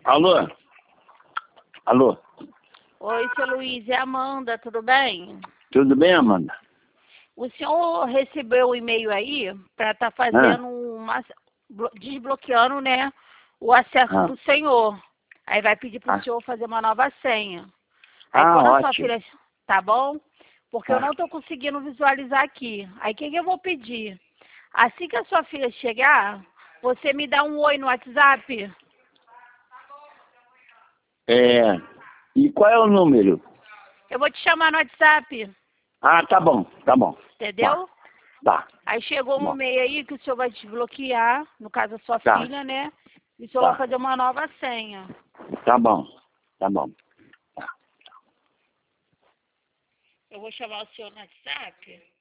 Alô? Alô? Oi, seu Luiz, é a Amanda, tudo bem? Tudo bem, Amanda? O senhor recebeu o e-mail aí para estar fazendo desbloqueando, né, o acesso do senhor. Aí vai pedir para o senhor fazer uma nova senha. Aí quando a sua Ótimo. filha... Tá bom? Porque eu não estou conseguindo visualizar aqui. Aí o que eu vou pedir? Assim que a sua filha chegar, você me dá um oi no WhatsApp? E qual é o número? Eu vou te chamar no WhatsApp, Tá bom, tá bom. entendeu? Tá. Aí chegou um Bom. e-mail aí que o senhor vai desbloquear, no caso a sua Tá. filha, né? E o senhor Tá. vai fazer uma nova senha. Tá bom, tá bom. Eu vou chamar o senhor no WhatsApp.